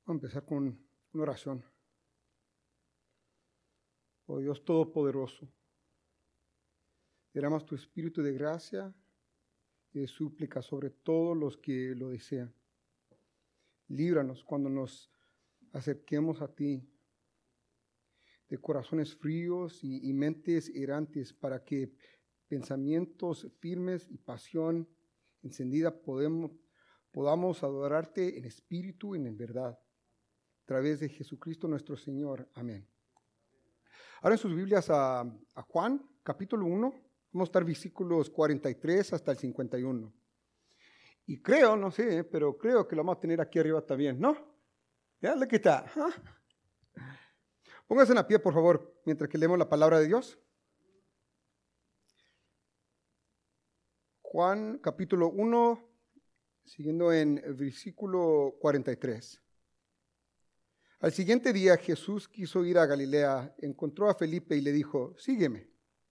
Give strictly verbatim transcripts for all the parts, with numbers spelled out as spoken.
Vamos a empezar con una oración. Oh Dios Todopoderoso, derramas tu espíritu de gracia y de súplica sobre todos los que lo desean. Líbranos cuando nos acerquemos a ti de corazones fríos y, y mentes errantes, para que pensamientos firmes y pasión encendida podemos, podamos adorarte en espíritu y en verdad, a través de Jesucristo nuestro Señor. Amén. Ahora en sus Biblias a, a Juan, capítulo uno, vamos a estar versículos cuarenta y tres hasta el cincuenta y uno. Y creo, no sé, pero creo que lo vamos a tener aquí arriba también, ¿no? Ya, aquí está. ¿Ah? Pónganse en la pie, por favor, mientras que leemos la palabra de Dios. Juan, capítulo uno, siguiendo en el versículo cuarenta y tres. Al siguiente día Jesús quiso ir a Galilea, encontró a Felipe y le dijo, sígueme.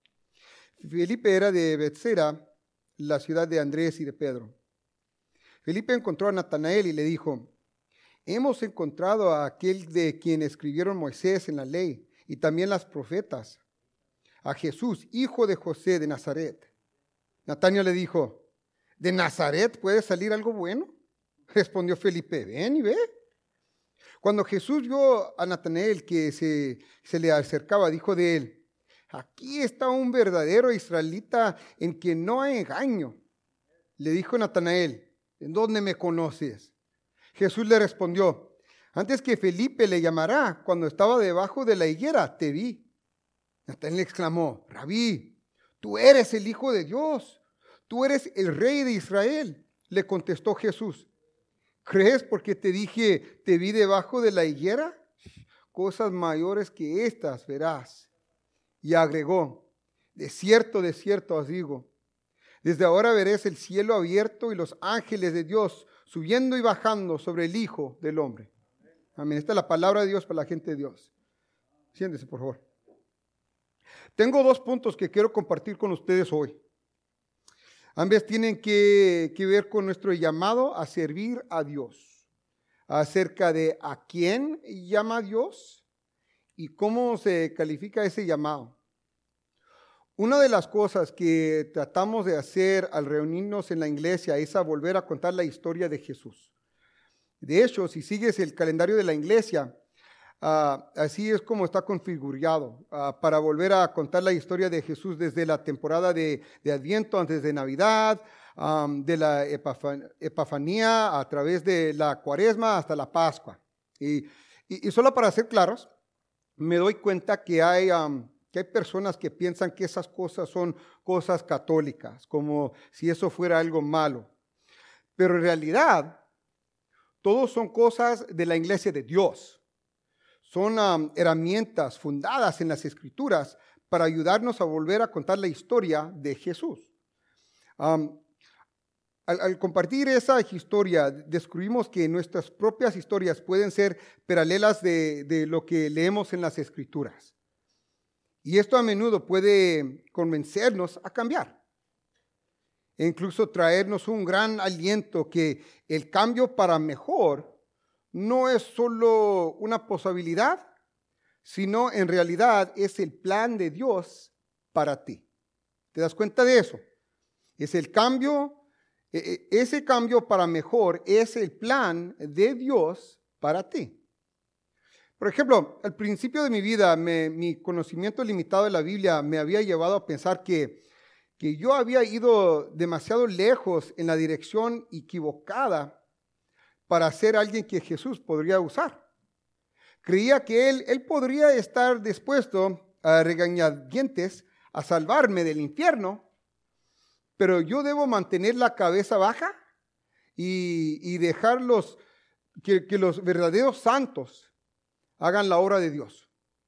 Felipe era de Bethsaida, la ciudad de Andrés y de Pedro. Felipe encontró a Natanael y le dijo, hemos encontrado a aquel de quien escribieron Moisés en la ley y también las profetas, a Jesús, hijo de José de Nazaret. Natanael le dijo, ¿de Nazaret puede salir algo bueno? Respondió Felipe, ven y ve. Cuando Jesús vio a Natanael que se, se le acercaba, dijo de él, aquí está un verdadero israelita en quien no hay engaño. Le dijo Natanael, ¿en dónde me conoces? Jesús le respondió, antes que Felipe le llamara, cuando estaba debajo de la higuera, te vi. Natanael exclamó, Rabí, tú eres el Hijo de Dios, tú eres el Rey de Israel. Le contestó Jesús, ¿crees porque te dije, te vi debajo de la higuera? Cosas mayores que estas verás. Y agregó, de cierto, de cierto os digo, desde ahora veréis el cielo abierto y los ángeles de Dios subiendo y bajando sobre el Hijo del Hombre. Amén. Esta es la palabra de Dios para la gente de Dios. Siéntese, por favor. Tengo dos puntos que quiero compartir con ustedes hoy. Ambos tienen que, que ver con nuestro llamado a servir a Dios, acerca de a quién llama a Dios y cómo se califica ese llamado. Una de las cosas que tratamos de hacer al reunirnos en la iglesia es a volver a contar la historia de Jesús. De hecho, si sigues el calendario de la iglesia, Uh, así es como está configurado, uh, para volver a contar la historia de Jesús desde la temporada de, de Adviento, antes de Navidad, um, de la Epafan- Epifanía, a través de la Cuaresma hasta la Pascua. Y, y, y solo para ser claros, me doy cuenta que hay, um, que hay personas que piensan que esas cosas son cosas católicas, como si eso fuera algo malo. Pero en realidad, todos son cosas de la iglesia de Dios. Son um, herramientas fundadas en las Escrituras para ayudarnos a volver a contar la historia de Jesús. Um, al, al compartir esa historia, descubrimos que nuestras propias historias pueden ser paralelas de, de lo que leemos en las Escrituras. Y esto a menudo puede convencernos a cambiar. E incluso traernos un gran aliento que el cambio para mejor no es solo una posibilidad, sino en realidad es el plan de Dios para ti. ¿Te das cuenta de eso? Es el cambio, ese cambio para mejor es el plan de Dios para ti. Por ejemplo, al principio de mi vida, me, mi conocimiento limitado de la Biblia me había llevado a pensar que, que yo había ido demasiado lejos en la dirección equivocada para ser alguien que Jesús podría usar. Creía que él, él podría estar dispuesto a regañadientes, a salvarme del infierno, pero yo debo mantener la cabeza baja y, y dejar los, que, que los verdaderos santos hagan la obra de Dios.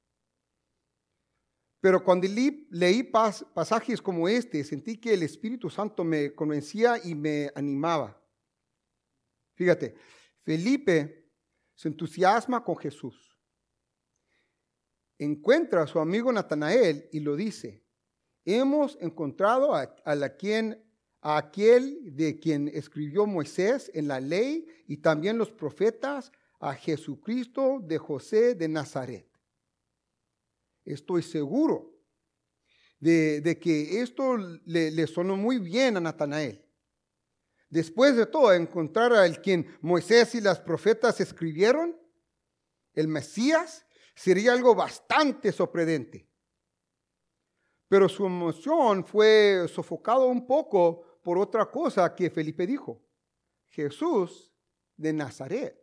Pero cuando leí, leí pas, pasajes como este, sentí que el Espíritu Santo me convencía y me animaba. Fíjate, Felipe se entusiasma con Jesús. Encuentra a su amigo Natanael y lo dice, hemos encontrado a, a, la quien, a aquel de quien escribió Moisés en la ley y también los profetas, a Jesucristo de José de Nazaret. Estoy seguro de, de que esto le, le sonó muy bien a Natanael. Después de todo, encontrar al quien Moisés y las profetas escribieron, el Mesías, sería algo bastante sorprendente. Pero su emoción fue sofocada un poco por otra cosa que Felipe dijo: Jesús de Nazaret.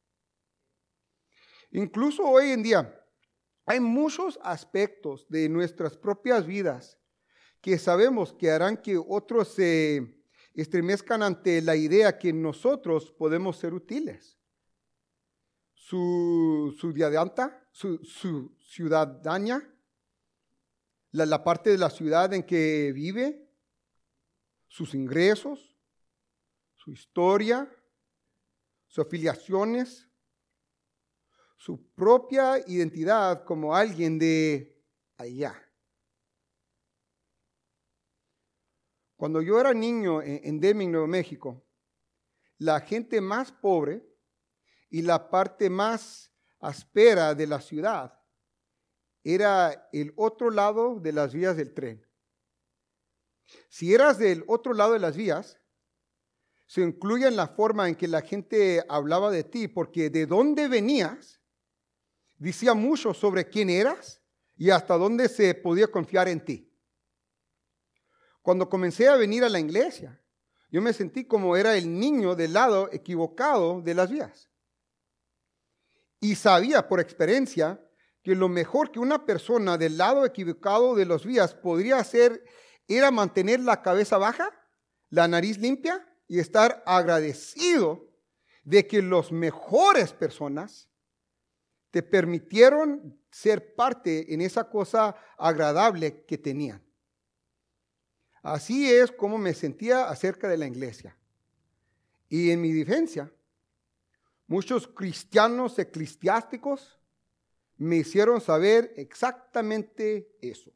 Incluso hoy en día hay muchos aspectos de nuestras propias vidas que sabemos que harán que otros se estremezcan ante la idea que nosotros podemos ser útiles. Su, su ciudadanía, su, su ciudadanía, la, la parte de la ciudad en que vive, sus ingresos, su historia, sus afiliaciones, su propia identidad como alguien de allá. Cuando yo era niño en, en Deming, Nuevo México, la gente más pobre y la parte más áspera de la ciudad era el otro lado de las vías del tren. Si eras del otro lado de las vías, se incluye en la forma en que la gente hablaba de ti, porque de dónde venías decía mucho sobre quién eras y hasta dónde se podía confiar en ti. Cuando comencé a venir a la iglesia, yo me sentí como era el niño del lado equivocado de las vías. Y sabía por experiencia que lo mejor que una persona del lado equivocado de las vías podría hacer era mantener la cabeza baja, la nariz limpia y estar agradecido de que las mejores personas te permitieron ser parte en esa cosa agradable que tenían. Así es como me sentía acerca de la iglesia. Y en mi defensa, muchos cristianos eclesiásticos me hicieron saber exactamente eso.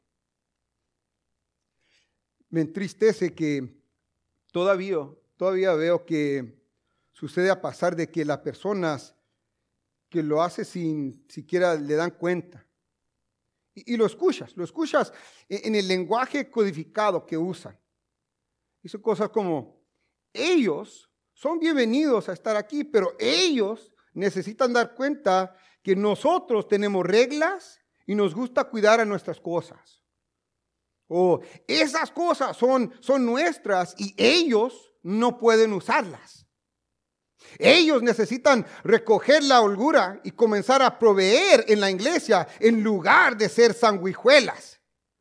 Me entristece que todavía, todavía veo que sucede a pasar de que las personas que lo hacen sin siquiera le dan cuenta. Y, y lo escuchas, lo escuchas en, en el lenguaje codificado que usan. Dice cosas como: ellos son bienvenidos a estar aquí, pero ellos necesitan dar cuenta que nosotros tenemos reglas y nos gusta cuidar a nuestras cosas. O esas cosas son, son nuestras y ellos no pueden usarlas. Ellos necesitan recoger la holgura y comenzar a proveer en la iglesia en lugar de ser sanguijuelas.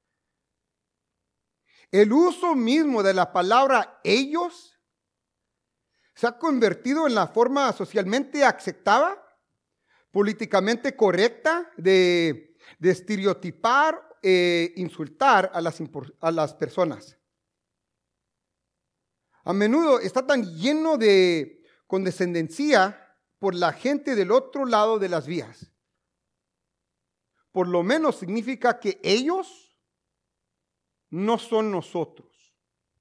El uso mismo de la palabra ellos se ha convertido en la forma socialmente aceptada, políticamente correcta de, de estereotipar e insultar a las, a las personas. A menudo está tan lleno de condescendencia por la gente del otro lado de las vías. Por lo menos significa que ellos no son nosotros.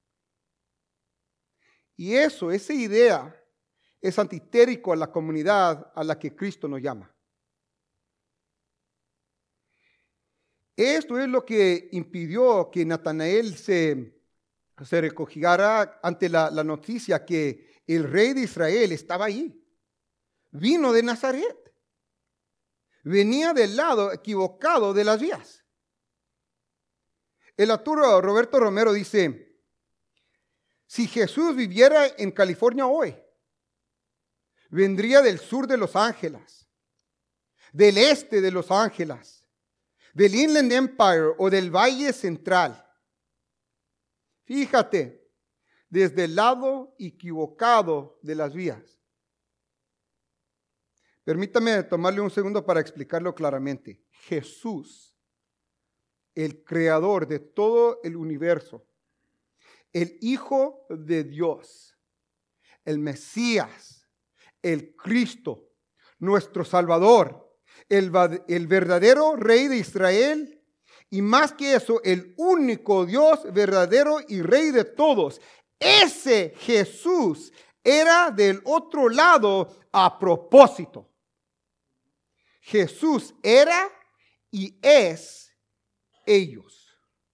Y eso, esa idea es antitérico a la comunidad a la que Cristo nos llama. Esto es lo que impidió que Natanael se, se recogiera ante la, la noticia que el rey de Israel estaba allí. Vino de Nazaret. Venía del lado equivocado de las vías. El autor Roberto Romero dice: si Jesús viviera en California hoy, vendría del sur de Los Ángeles, del este de Los Ángeles, del Inland Empire o del Valle Central. Fíjate, desde el lado equivocado de las vías. Permítame tomarle un segundo para explicarlo claramente. Jesús, el creador de todo el universo, el Hijo de Dios, el Mesías, el Cristo, nuestro Salvador, el, el verdadero Rey de Israel, y más que eso, el único Dios verdadero y Rey de todos. Ese Jesús era del otro lado a propósito. Jesús era y es ellos.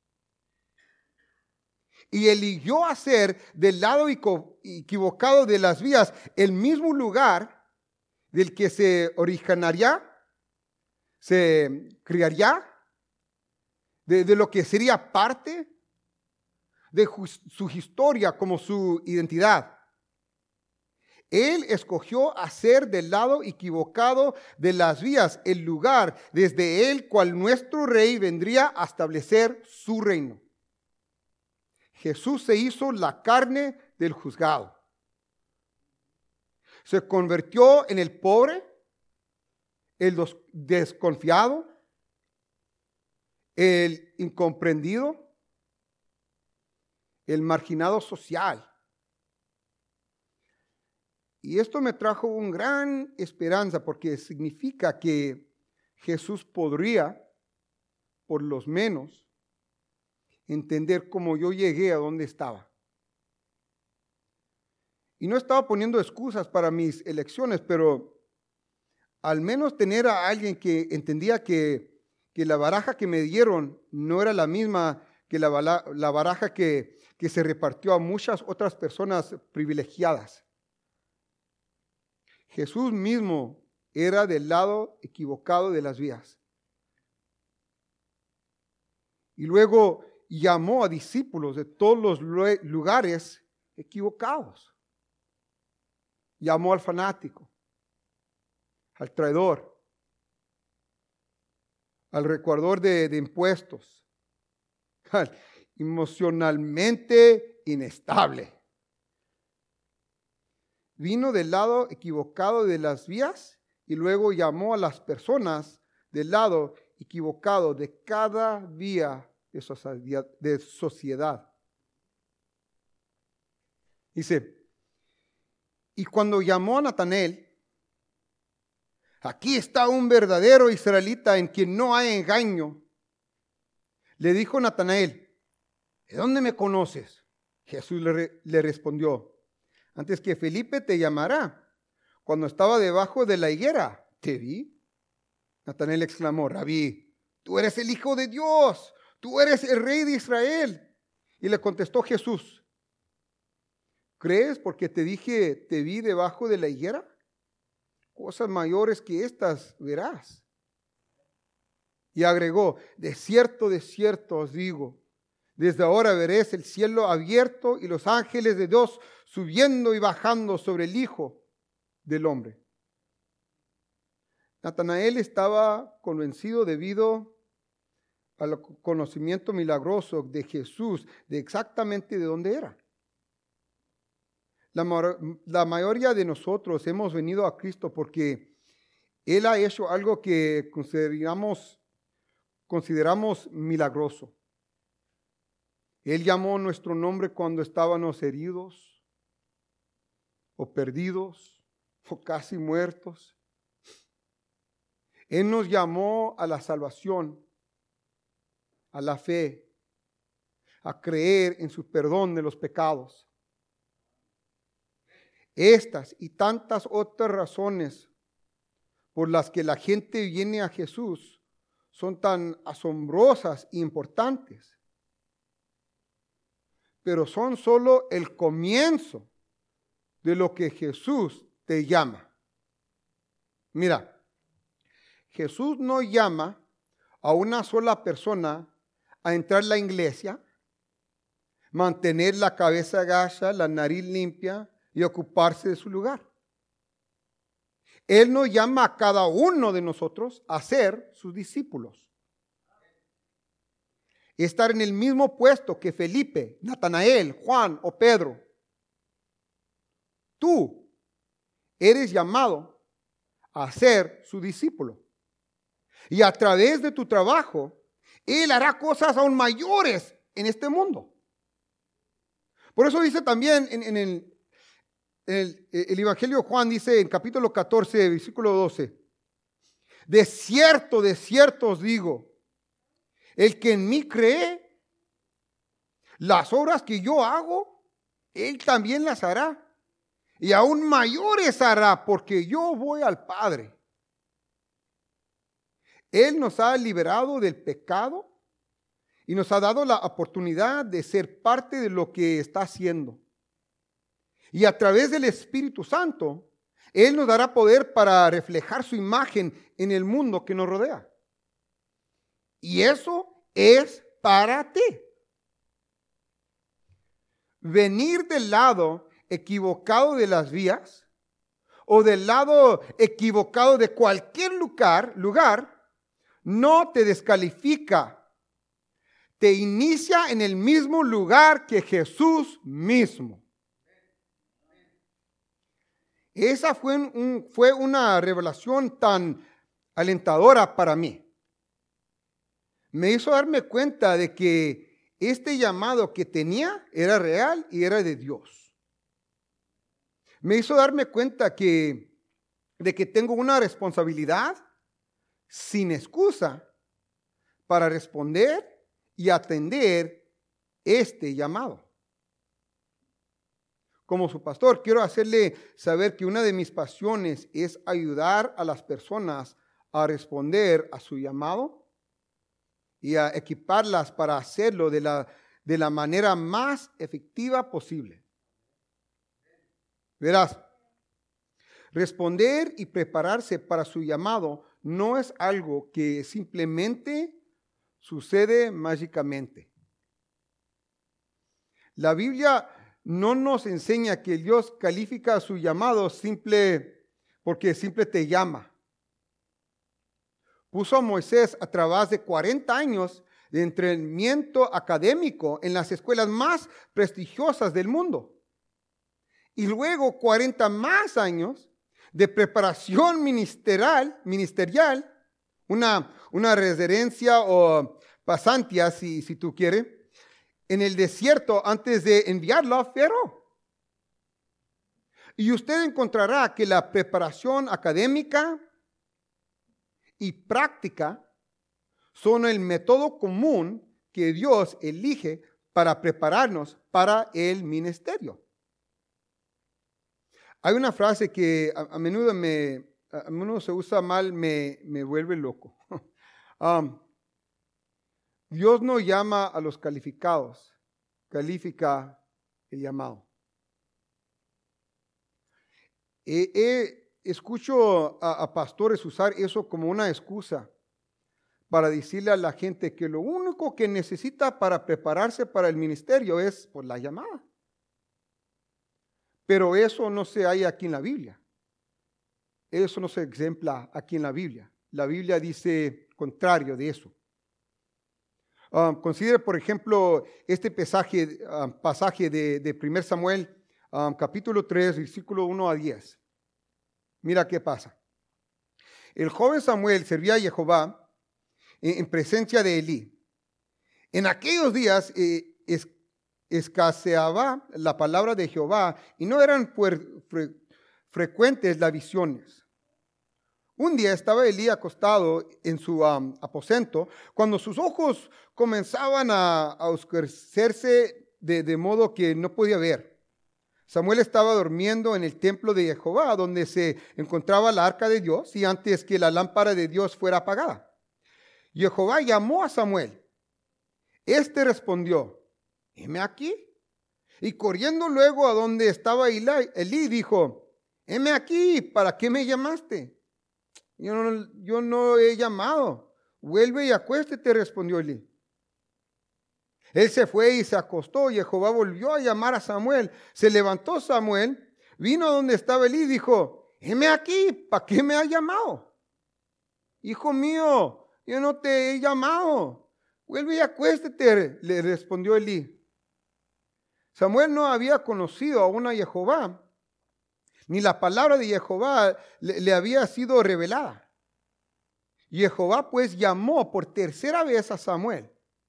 Y eligió hacer del lado equivocado de las vías el mismo lugar del que se originaría, se criaría, de, de lo que sería parte de su historia como su identidad. Él escogió hacer del lado equivocado de las vías el lugar desde el cual nuestro rey vendría a establecer su reino. Jesús se hizo la carne del juzgado. Se convirtió en el pobre, el desconfiado, el incomprendido, el marginado social. Y esto me trajo una gran esperanza porque significa que Jesús podría, por lo menos, entender cómo yo llegué a donde estaba. Y no estaba poniendo excusas para mis elecciones, pero al menos tener a alguien que entendía que, que la baraja que me dieron no era la misma que la, la baraja que, que se repartió a muchas otras personas privilegiadas. Jesús mismo era del lado equivocado de las vías. Y luego llamó a discípulos de todos los lugares equivocados. Llamó al fanático, al traidor, al recaudador de, de impuestos, al emocionalmente inestable. Vino del lado equivocado de las vías y luego llamó a las personas del lado equivocado de cada vía de sociedad. Dice, y cuando llamó a Natanael, aquí está un verdadero israelita en quien no hay engaño. Le dijo Natanael, ¿de dónde me conoces? Jesús le, le respondió, antes que Felipe te llamara, cuando estaba debajo de la higuera, te vi. Natanael exclamó, Rabí, tú eres el Hijo de Dios, tú eres el Rey de Israel. Y le contestó Jesús, ¿crees porque te dije, te vi debajo de la higuera? Cosas mayores que estas verás. Y agregó, de cierto, de cierto os digo, desde ahora veréis el cielo abierto y los ángeles de Dios subiendo y bajando sobre el Hijo del Hombre. Natanael estaba convencido debido al conocimiento milagroso de Jesús, de exactamente de dónde era. La, la mayoría de nosotros hemos venido a Cristo porque Él ha hecho algo que consideramos, consideramos milagroso. Él llamó nuestro nombre cuando estábamos heridos o perdidos o casi muertos. Él nos llamó a la salvación, a la fe, a creer en su perdón de los pecados. Estas y tantas otras razones por las que la gente viene a Jesús son tan asombrosas e importantes. Pero son solo el comienzo de lo que Jesús te llama. Mira, Jesús no llama a una sola persona a entrar a la iglesia, mantener la cabeza agacha, la nariz limpia y ocuparse de su lugar. Él nos llama a cada uno de nosotros a ser sus discípulos. Estar en el mismo puesto que Felipe, Natanael, Juan o Pedro. Tú eres llamado a ser su discípulo. Y a través de tu trabajo, Él hará cosas aún mayores en este mundo. Por eso dice también en, en, el, en el, el Evangelio de Juan, dice en capítulo catorce, versículo doce, de cierto, de cierto os digo, el que en mí cree, las obras que yo hago, Él también las hará. Y aún mayores hará, porque yo voy al Padre. Él nos ha liberado del pecado y nos ha dado la oportunidad de ser parte de lo que está haciendo. Y a través del Espíritu Santo, Él nos dará poder para reflejar su imagen en el mundo que nos rodea. Y eso es para ti. Venir del lado equivocado de las vías o del lado equivocado de cualquier lugar, lugar no te descalifica. Te inicia en el mismo lugar que Jesús mismo. Esa fue, un, fue una revelación tan alentadora para mí. Me hizo darme cuenta de que este llamado que tenía era real y era de Dios. Me hizo darme cuenta que, de que tengo una responsabilidad sin excusa para responder y atender este llamado. Como su pastor, quiero hacerle saber que una de mis pasiones es ayudar a las personas a responder a su llamado y a equiparlas para hacerlo de la, de la manera más efectiva posible. Verás, responder y prepararse para su llamado no es algo que simplemente sucede mágicamente. La Biblia no nos enseña que Dios califica su llamado simple porque simple te llama. Puso a Moisés a través de cuarenta años de entrenamiento académico en las escuelas más prestigiosas del mundo. Y luego cuarenta más años de preparación ministerial, ministerial una, una residencia o pasantía, si, si tú quieres, en el desierto antes de enviarlo a Faraón. Y usted encontrará que la preparación académica y práctica son el método común que Dios elige para prepararnos para el ministerio. Hay una frase que a, a menudo me a menudo se usa mal, me, me vuelve loco. um, Dios no llama a los calificados, califica el llamado. Eh, eh, escucho a, a pastores usar eso como una excusa para decirle a la gente que lo único que necesita para prepararse para el ministerio es por la llamada. Pero eso no se halla aquí en la Biblia. Eso no se ejempla aquí en la Biblia. La Biblia dice contrario de eso. Um, considere, por ejemplo, este pasaje, um, pasaje de, de primer Samuel, um, capítulo tres, versículo uno a diez. Mira qué pasa. El joven Samuel servía a Jehová en, en presencia de Elí. En aquellos días eh, es, escaseaba la palabra de Jehová y no eran fre, fre, frecuentes las visiones. Un día estaba Elí acostado en su um, aposento cuando sus ojos comenzaban a, a oscurecerse de, de modo que no podía ver. Samuel estaba durmiendo en el templo de Jehová, donde se encontraba la arca de Dios, y antes que la lámpara de Dios fuera apagada. Jehová llamó a Samuel. Este respondió: heme aquí. Y corriendo luego a donde estaba Elí, Elí dijo: heme aquí, ¿para qué me llamaste? Yo no, yo no he llamado. Vuelve y acuéstete, respondió Elí. Él se fue y se acostó, y Jehová volvió a llamar a Samuel. Se levantó Samuel, vino a donde estaba Elí y dijo: heme aquí, ¿para qué me has llamado? Hijo mío, yo no te he llamado. Vuelve y acuéstete, le respondió Elí. Samuel no había conocido aún a Jehová, ni la palabra de Jehová le, le había sido revelada. Y Jehová pues llamó por tercera vez a Samuel.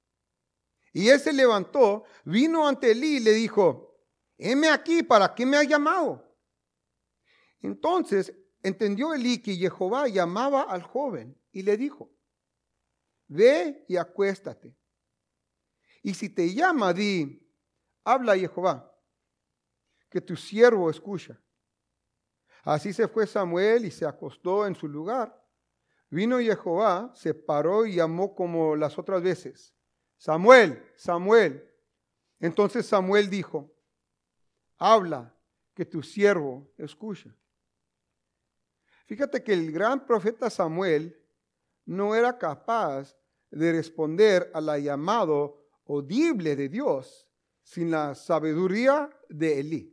Y él se levantó, vino ante Elí y le dijo: heme aquí, ¿para qué me has llamado? Entonces entendió Elí que Jehová llamaba al joven y le dijo: ve y acuéstate. Y si te llama, di: habla Jehová, que tu siervo escucha. Así se fue Samuel y se acostó en su lugar. Vino Jehová, se paró y llamó como las otras veces: Samuel, Samuel. Entonces Samuel dijo: habla, que tu siervo escucha. Fíjate que el gran profeta Samuel no era capaz de responder a la llamada audible de Dios sin la sabiduría de Elí.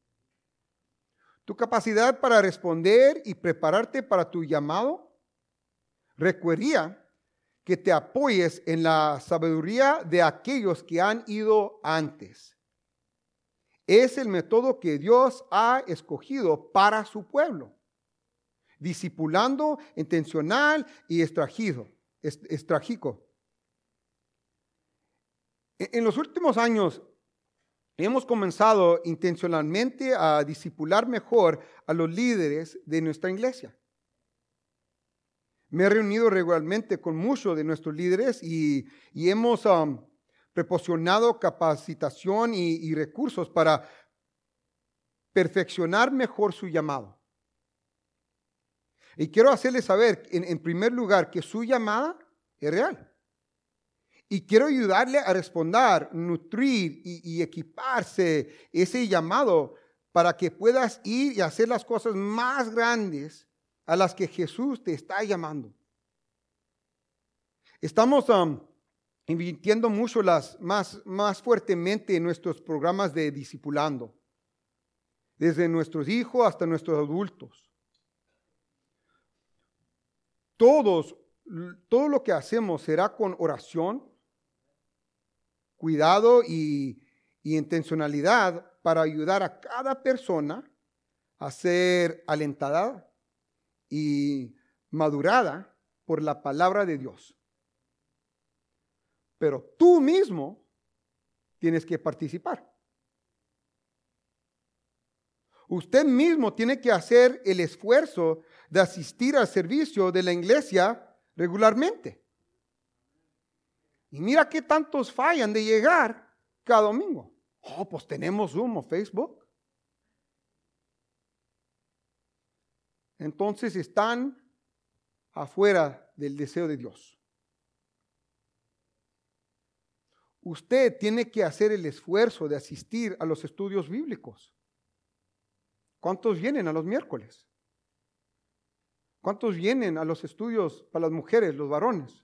Tu capacidad para responder y prepararte para tu llamado requería que te apoyes en la sabiduría de aquellos que han ido antes. Es el método que Dios ha escogido para su pueblo, discipulando, intencional y estratégico. estratégico. En los últimos años hemos comenzado intencionalmente a discipular mejor a los líderes de nuestra iglesia. Me he reunido regularmente con muchos de nuestros líderes y, y hemos um, proporcionado capacitación y, y recursos para perfeccionar mejor su llamado. Y quiero hacerles saber, en, en primer lugar, que su llamada es real. Y quiero ayudarle a responder, nutrir y, y equiparse ese llamado para que puedas ir y hacer las cosas más grandes a las que Jesús te está llamando. Estamos um, invirtiendo mucho las, más, más fuertemente en nuestros programas de discipulando, desde nuestros hijos hasta nuestros adultos. Todos, todo lo que hacemos será con oración, cuidado y, y intencionalidad para ayudar a cada persona a ser alentada y madurada por la palabra de Dios. Pero tú mismo tienes que participar. Usted mismo tiene que hacer el esfuerzo de asistir al servicio de la iglesia regularmente. Y mira qué tantos fallan de llegar cada domingo. Oh, pues tenemos Zoom o Facebook. Entonces están afuera del deseo de Dios. Usted tiene que hacer el esfuerzo de asistir a los estudios bíblicos. ¿Cuántos vienen a los miércoles? ¿Cuántos vienen a los estudios para las mujeres, los varones?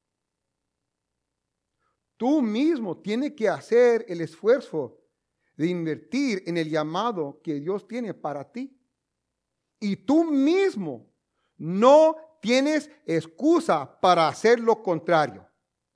Tú mismo tienes que hacer el esfuerzo de invertir en el llamado que Dios tiene para ti. Y tú mismo no tienes excusa para hacer lo contrario.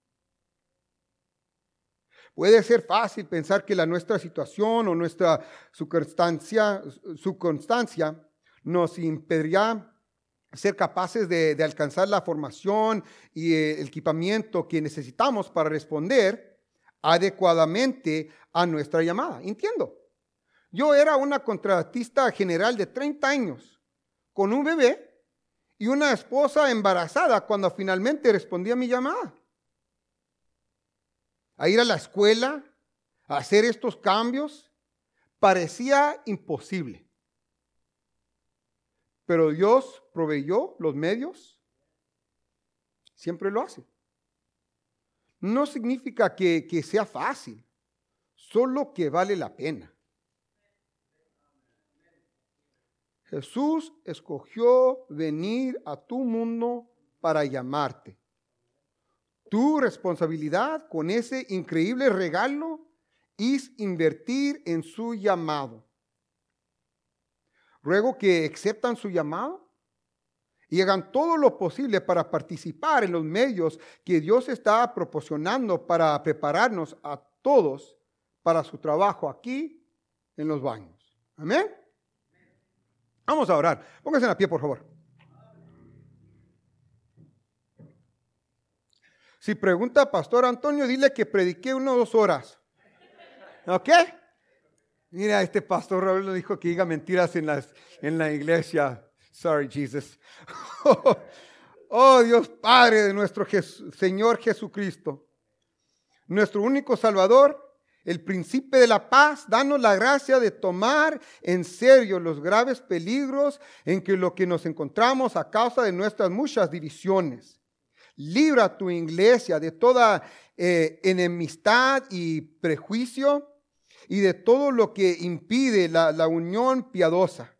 Puede ser fácil pensar que la nuestra situación o nuestra circunstancia, circunstancia nos impedirá ser capaces de, de alcanzar la formación y el equipamiento que necesitamos para responder adecuadamente a nuestra llamada. Entiendo. Yo era una contratista general de treinta años, con un bebé y una esposa embarazada cuando finalmente respondí a mi llamada. A ir a la escuela, a hacer estos cambios, parecía imposible. Pero Dios proveyó los medios, siempre lo hace. No significa que, que sea fácil, solo que vale la pena. Jesús escogió venir a tu mundo para llamarte. Tu responsabilidad con ese increíble regalo es invertir en su llamado. Ruego que aceptan su llamado y hagan todo lo posible para participar en los medios que Dios está proporcionando para prepararnos a todos para su trabajo aquí en los baños. Amén. Vamos a orar. Pónganse a pie, por favor. Si pregunta Pastor Antonio, dile que prediqué una o dos horas. ¿Ok? Mira, este pastor Raúl nos dijo que diga mentiras en, las, en la iglesia. Sorry, Jesus. Oh, Dios Padre de nuestro Jes- Señor Jesucristo, nuestro único Salvador el príncipe de la paz, danos la gracia de tomar en serio los graves peligros en que lo que nos encontramos a causa de nuestras muchas divisiones. Libra a tu iglesia de toda eh, enemistad y prejuicio y de todo lo que impide la, la unión piadosa.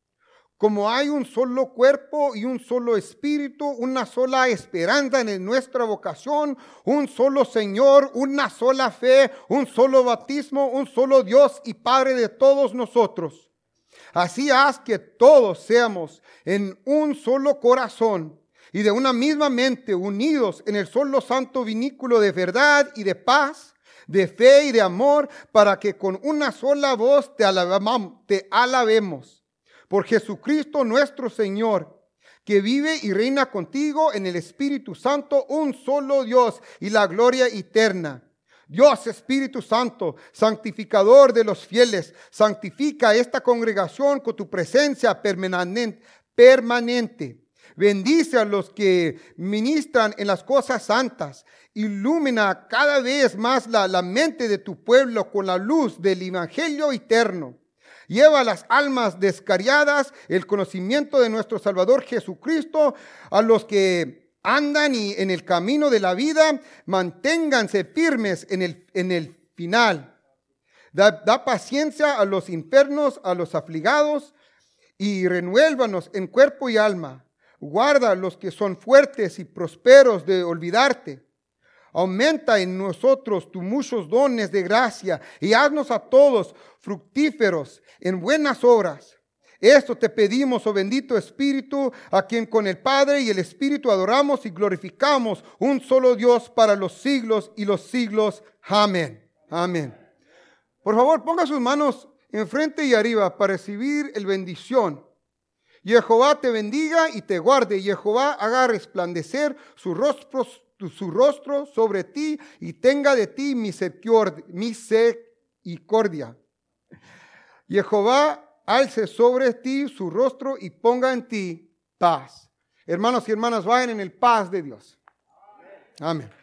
Como hay un solo cuerpo y un solo espíritu, una sola esperanza en nuestra vocación, un solo Señor, una sola fe, un solo bautismo, un solo Dios y Padre de todos nosotros. Así haz que todos seamos en un solo corazón y de una misma mente, unidos en el solo santo vinículo de verdad y de paz, de fe y de amor, para que con una sola voz te alabamos, te alabemos. Por Jesucristo nuestro Señor, que vive y reina contigo en el Espíritu Santo, un solo Dios y la gloria eterna. Dios Espíritu Santo, santificador de los fieles, santifica esta congregación con tu presencia permanente. permanente. Bendice a los que ministran en las cosas santas. Ilumina cada vez más la, la mente de tu pueblo con la luz del Evangelio eterno. Lleva a las almas descarriadas el conocimiento de nuestro Salvador Jesucristo. A los que andan y en el camino de la vida, manténganse firmes en el, en el final. Da, da paciencia a los enfermos, a los afligados, y renuélvanos en cuerpo y alma. Guarda a los que son fuertes y prosperos de olvidarte. Aumenta en nosotros tus muchos dones de gracia y haznos a todos fructíferos en buenas obras. Esto te pedimos, oh bendito Espíritu, a quien con el Padre y el Espíritu adoramos y glorificamos, un solo Dios para los siglos y los siglos. Amén. Amén. Por favor, ponga sus manos enfrente y arriba para recibir el bendición. Jehová te bendiga y te guarde. Jehová haga resplandecer su rostro su rostro sobre ti y tenga de ti misericordia. Jehová alce sobre ti su rostro y ponga en ti paz. Hermanos y hermanas, vayan en el paz de Dios. Amén.